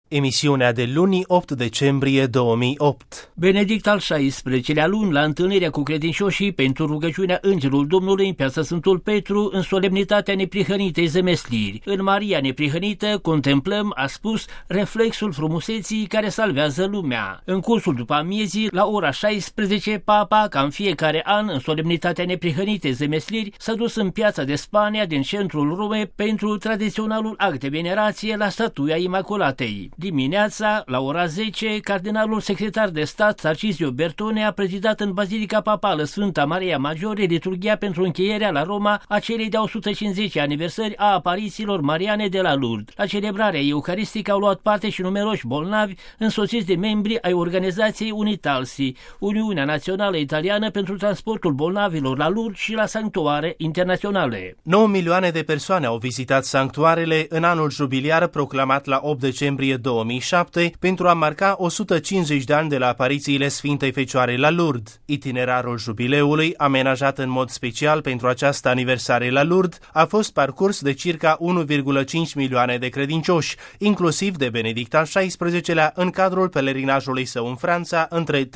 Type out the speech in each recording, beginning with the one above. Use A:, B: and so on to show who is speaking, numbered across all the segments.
A: Emisiunea de luni 8 decembrie 2008.
B: Benedict al XVI-lea luni la întâlnirea cu credincioșii pentru rugăciunea Îngerul Domnului în Piața Sfântul Petru în solemnitatea neprihănitei zemesliri. În Maria neprihănită contemplăm, a spus, reflexul frumuseții care salvează lumea. În cursul după amiezii, la ora 16, Papa, ca în fiecare an, în solemnitatea neprihănitei zemesliri, s-a dus în Piața de Spania din centrul Romei pentru tradiționalul act de venerație la statuia Imaculatei. Dimineața, la ora 10, cardinalul secretar de stat Tarcisio Bertone a prezidat în Bazilica Papală Sfânta Maria Maggiore liturghia pentru încheierea la Roma a celei de-a 150 aniversări a aparițiilor mariane de la Lourdes. La celebrarea eucaristică au luat parte și numeroși bolnavi însoțiți de membri ai organizației Unitalsi, Uniunea Națională Italiană pentru transportul bolnavilor la Lourdes și la sanctuare internaționale.
A: 9 milioane de persoane au vizitat sanctuarele în anul jubiliar proclamat la 8 decembrie 2007 pentru a marca 150 de ani de la aparițiile Sfintei Fecioare la Lourdes. Itinerarul jubileului, amenajat în mod special pentru această aniversare la Lourdes, a fost parcurs de circa 1,5 milioane de credincioși, inclusiv de Benedict al XVI-lea în cadrul pelerinajului său în Franța între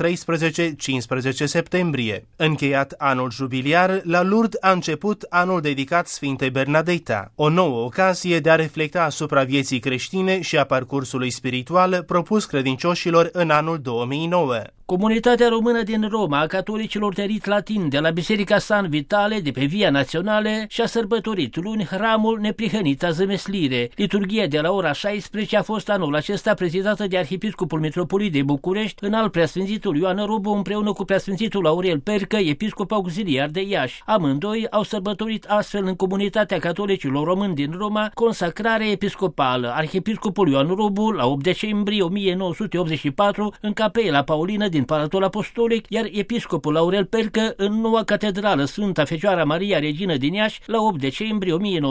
A: 13-15 septembrie. Încheiat anul jubiliar, la Lourdes a început anul dedicat Sfintei Bernadetta, o nouă ocazie de a reflecta asupra vieții creștine și a parcursului spiritual propus credincioșilor în anul 2009.
B: Comunitatea română din Roma a catolicilor de rit latin de la Biserica San Vitale de pe Via Naționale și-a sărbătorit luni hramul neprihănita zemeslire. Liturghia de la ora 16 a fost anul acesta prezidată de Arhiepiscopul Mitropolit de București, înalt preasfințitul Ioan Rubu împreună cu preasfințitul Aurel Percă, episcop auxiliar de Iași. Amândoi au sărbătorit astfel în comunitatea catolicilor români din Roma consacrarea episcopală. Arhiepiscopul Ioan Rubu la 8 decembrie 1984 în Capela Paulină din Palatul Apostolic, iar episcopul Aurel Percă în noua catedrală Sfânta Fecioara Maria Regină din Iași la 8 decembrie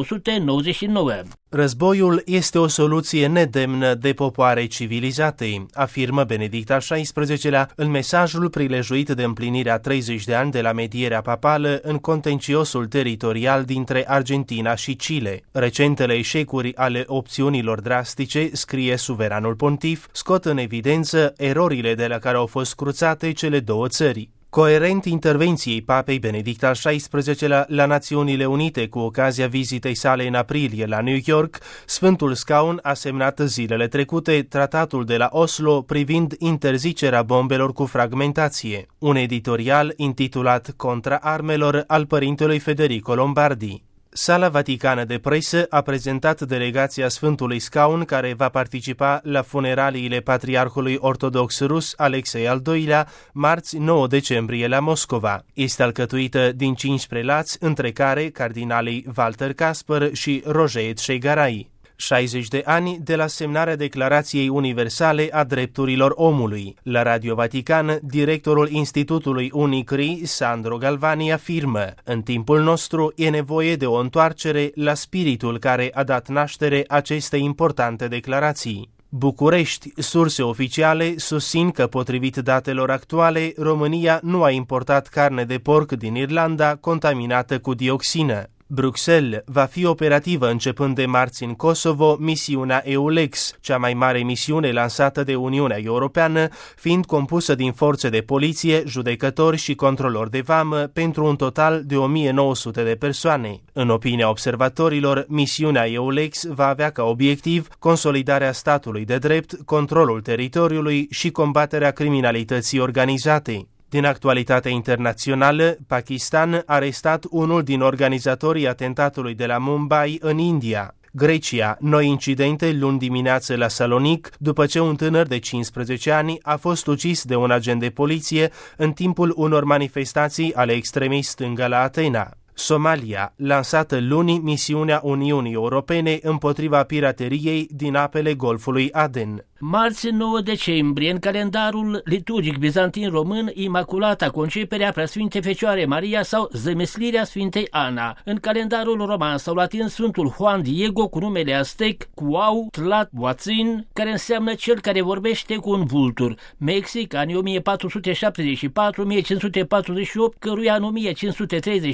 B: 1999.
A: Războiul este o soluție nedemnă de popoare civilizate, afirmă Benedict al XVI-lea în mesajul prilejuit de împlinirea 30 de ani de la medierea papală în contenciosul teritorial dintre Argentina și Chile. Recentele eșecuri ale opțiunilor drastice, scrie suveranul pontif, scot în evidență erorile de la care au fost cruțate cele două țări. Coerent intervenției Papei Benedict al XVI-lea la Națiunile Unite cu ocazia vizitei sale în aprilie la New York, Sfântul Scaun a semnat zilele trecute tratatul de la Oslo privind interzicerea bombelor cu fragmentație, un editorial intitulat Contra armelor al părintelui Federico Lombardi. Sala Vaticană de Presă a prezentat delegația Sfântului Scaun care va participa la funeraliile Patriarhului Ortodox Rus Alexei al II-lea, marți 9 decembrie la Moscova. Este alcătuită din 5 prelați, între care cardinalii Walter Kasper și Roger Tchegaray. 60 de ani de la semnarea Declarației Universale a Drepturilor Omului. La Radio Vatican, directorul Institutului Unicri, Sandro Galvani, afirmă: în timpul nostru e nevoie de o întoarcere la spiritul care a dat naștere acestei importante declarații. București, surse oficiale susțin că, potrivit datelor actuale, România nu a importat carne de porc din Irlanda contaminată cu dioxină. Bruxelles va fi operativă începând de marți în Kosovo misiunea EULEX, cea mai mare misiune lansată de Uniunea Europeană, fiind compusă din forțe de poliție, judecători și controlori de vamă pentru un total de 1900 de persoane. În opinia observatorilor, misiunea EULEX va avea ca obiectiv consolidarea statului de drept, controlul teritoriului și combaterea criminalității organizate. Din actualitatea internațională, Pakistan a arestat unul din organizatorii atentatului de la Mumbai în India. Grecia, noi incidente luni dimineață la Salonic, după ce un tânăr de 15 ani a fost ucis de un agent de poliție în timpul unor manifestații ale extremei stânga la Atena. Somalia, lansată luni misiunea Uniunii Europene împotriva pirateriei din apele Golfului Aden.
B: Marți 9 decembrie, în calendarul liturgic bizantin român, Imaculata Conceperea Preasfinte Fecioare Maria sau Zămislirea Sfintei Ana. În calendarul roman sau latin Sfântul Juan Diego cu numele aztec Cuau Tlat Huatzin, care înseamnă cel care vorbește cu un vultur. Mexic, anii 1474-1548, căruia în 1531 îi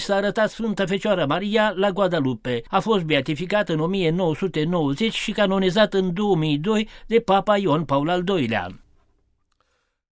B: s-a arătat Sfânta Fecioară Maria la Guadalupe. A fost beatificată în 1990 și canonizată în 2002 de Papa Ioan Paul al II-lea.